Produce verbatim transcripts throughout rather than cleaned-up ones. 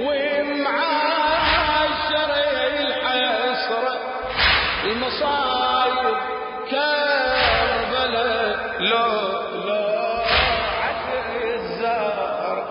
ومعاشر الحسرة المصايب كربلاء لو لو عد الزهر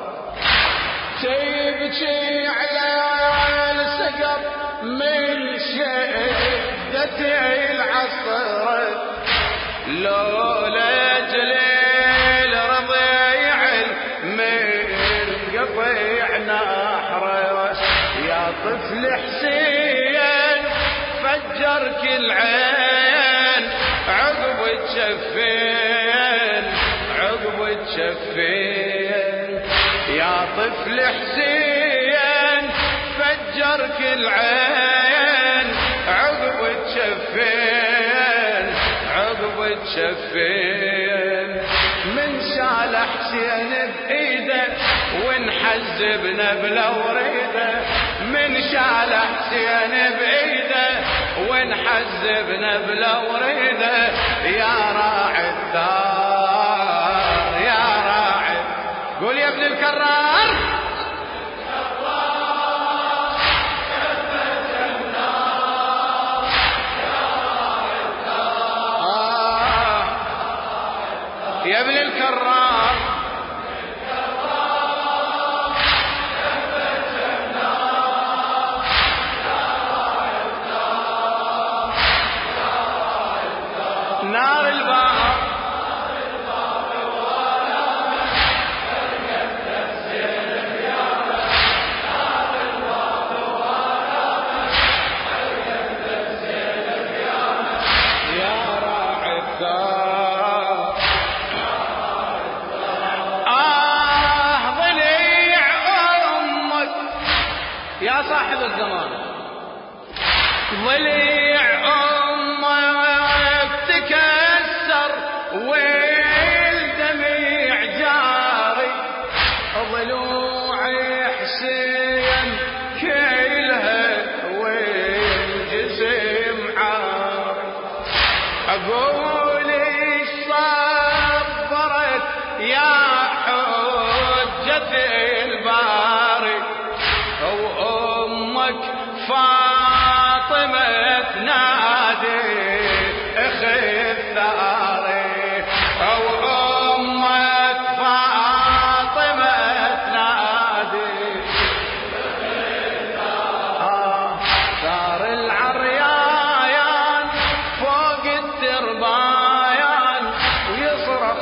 تبكي على السقف من شدة العصر لو لاجل الرضيع من قطيع نحره يا طفل حسين فجر كل عين عقب تشفين عقب تشفين يا طفل حسين فجر كل عين عقب تشفين عقب تشفين من شال حسين بإيده ونحزبنا بلا وريده من شال حسين بإيده ونحزبنا بلا وريده يا راعي الدار يا راعي قول يا ابن الكرار يا ابن الكرار نار البحر يا راعي الدار آه ضليع أمك يا صاحب الزمان ضليع أمك تكسر والدميع جاري ضلوعي حسين كلها والجسم عاري أقول إيش صبرت يا حجة الباري وأمك فاطمة تنادي أخي الثاري أو أمك فاطمة تنادي آه ثار العريان فوق التربايان ويصرخ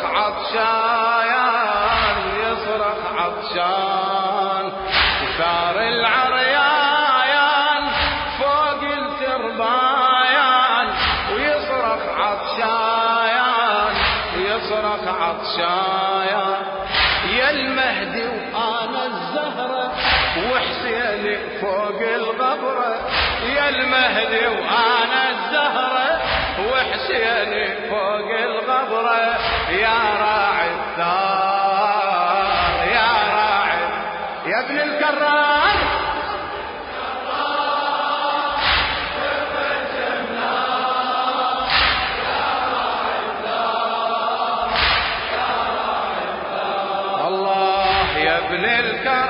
عطشان يصرخ عطشان ثار العريان فوق التربايان ويصرخ عطشان يصرخ عطشان يا المهدي وانا الزهرة وحسين فوق الغبرة يا المهدي وانا الزهرة وحسين فوق الغبرة يا راعي الثار يا راعي يا ابن الكرار الله يا ابن الكر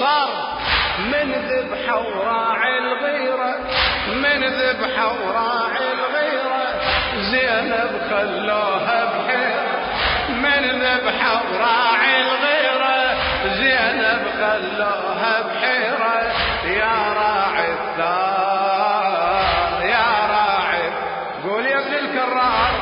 صار من ذبحة وراعي الغيرة، من ذبحة وراعي الغيرة زينب خلوها بحيرة، من ذبحة وراعي الغيرة زينب خلوها بحيرة. يا راعي الثار يا راعي، قول يا ابن الكرار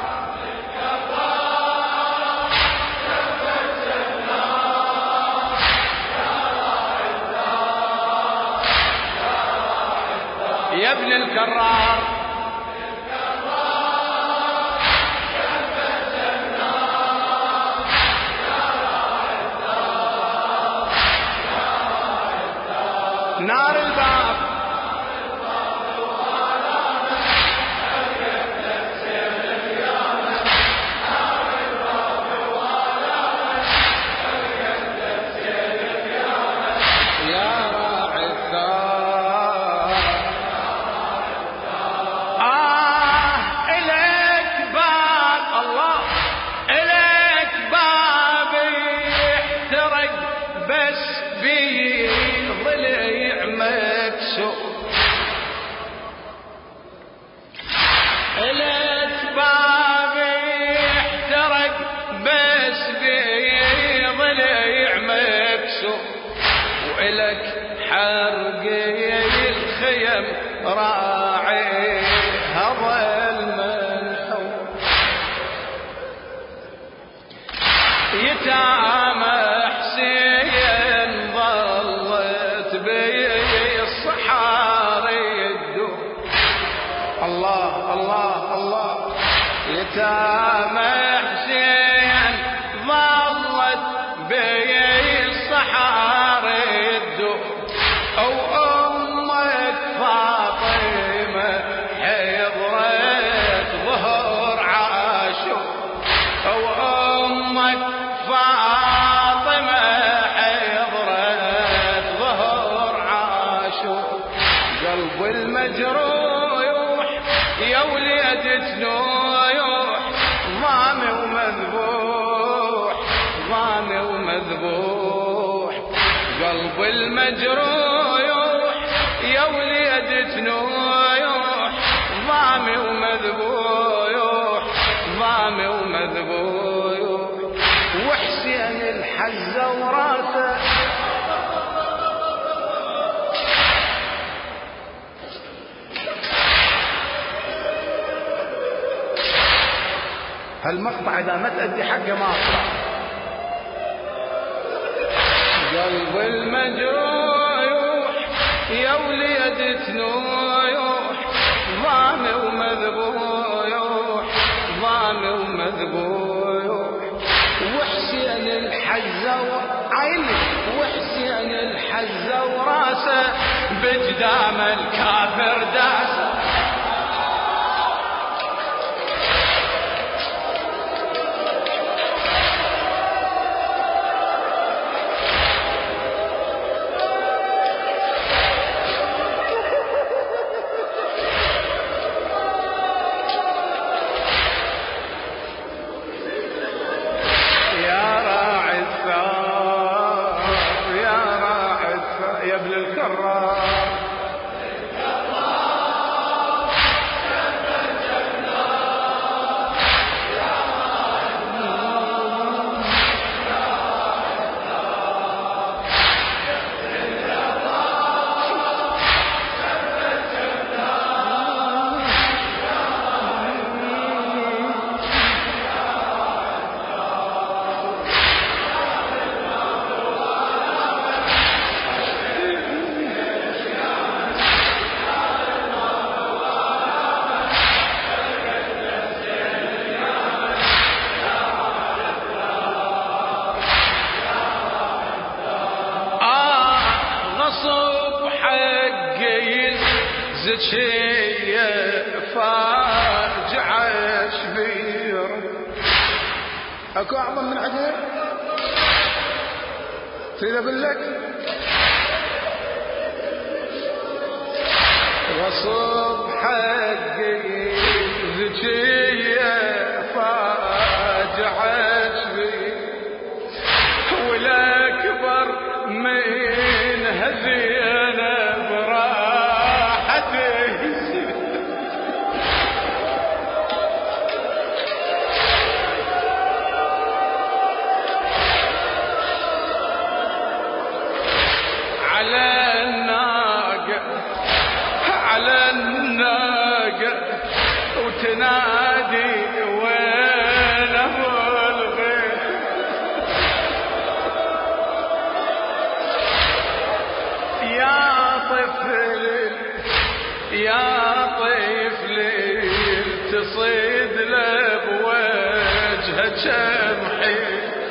يا ابن الكرار نار الباب يا راعي الثار. آه إليك باب الله، إليك باب يحترق بس بضلع مكسور، إليك باب يحترق بس بضلع مكسور، وإلك حرقي الخيم راعي هضل منحور. يتام حسين ظلت بالصحاري الدور، الله الله الله. يتام حسين ظلت بالصحاري الدور، أو أمك فاطمة حضرت ظهر عاشور، أو أمك فاطمة حضرت ظهر عاشور. قلب المجروح يا وليدة نويح، ضامي ومذبوح ضامي ومذبوح. قلب المجروح يا وليدة نويح، ضامي ومذبوح ضامي ومذبوح. وحسين الحزة وراسه هالمقطع إذا ما تأدي حقه ما أطلع. قلب المجروح يا وليدة نويح، ضامي ومذبوح ضامي ومذبوح. وحسين الحزة عيني، وحسين الحزة وراسه بجدام الكافر داسه. يا ابن الكرار زكية فاجعة كبيرة. اكو اعظم من عدل؟ تريد اقول لك؟ غصب حقي زكية فاجعة كبيرة، والاكبر من تنادي وين ابو الغيث يا طفل يا طفل تصيد له بوجهه شمحي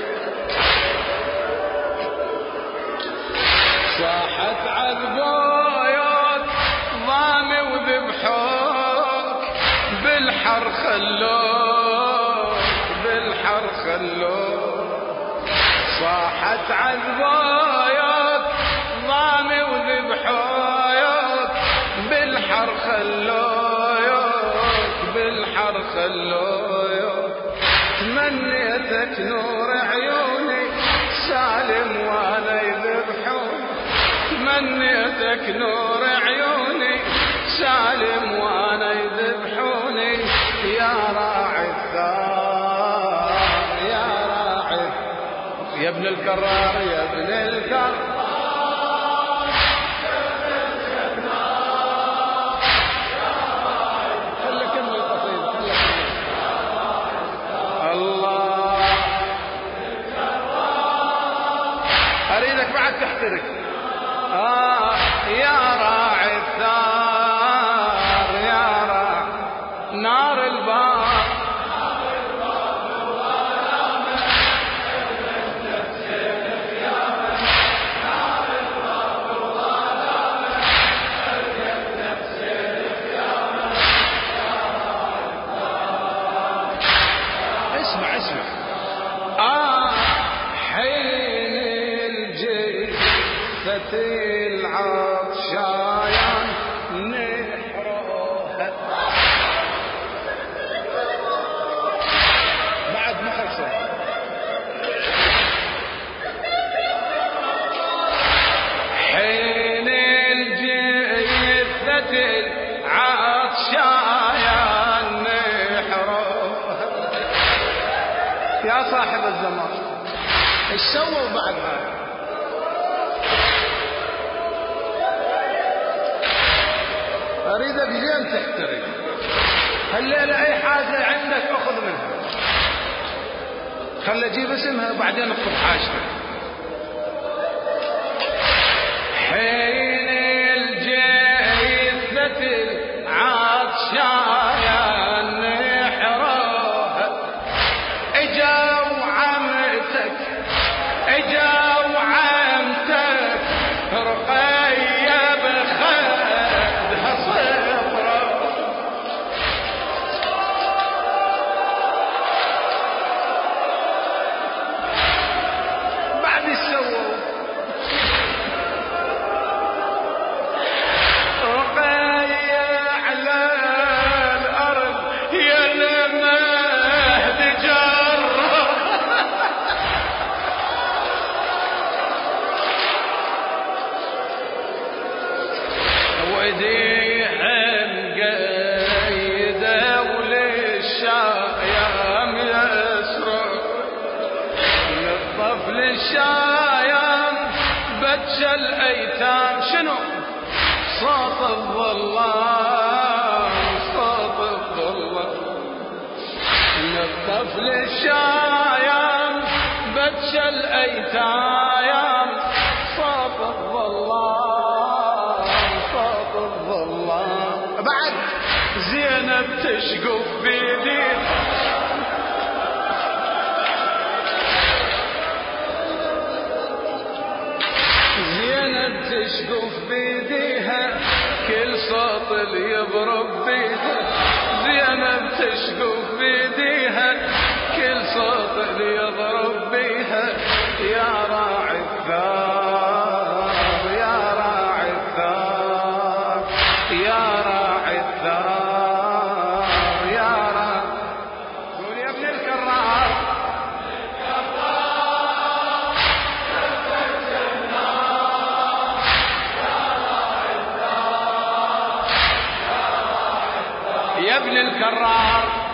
صاحت عذبايات ضامي وذبحوك بالحر خلوك بالحر خلوك صاحت عذبايات ضامي وذبحوك بالحر خلوك بالحر خلوك تمنيتك نور عيوني سالم وانا يذبحون تمنيتك نور عيوني سالم وانا يذبحوني يا راعي الثار يا راعي يا ابن الكرار يا ابن الكرار خلك كمل القصيدة خلك الله اريدك بعد تحترق آه يا راعي الثار يا راعي نار الباب اسمع اسمع آه حين الجثة العطشايان نحروها بعد ما خلصت حين الجثة العطشايان نحروها يا صاحب الزمان ايش سووا بعد هذا اريدك زين تحترق هالليلة اي حاجة عندك اخذ منها خل اجيب اسمها وبعدين اخذ حاجتك حين الجثة العطشايان نحروها اجاو عمتك اجاو عمتك رقية بخدها صفرة بعد السووا رقية على الأرض يا المهد جرة وديها مقيدة وللشايم يسرع للطفل الشايم بتش الأيتام شنو صوت الظلام صوت الظلام للطفل الشايم بتش الأيتام صوت الظلام صوت الظلام بعد زينب تشقف بيديها زينب تشقف بيديها كل صوت اللي يضرب بيها زينب تشقف بيديها كل صوت اللي يضرب بيها يا راعي الثار يا راعي الثار يا راعي الثار يا راعي قول يا ابن الكرار يا ابن الكرار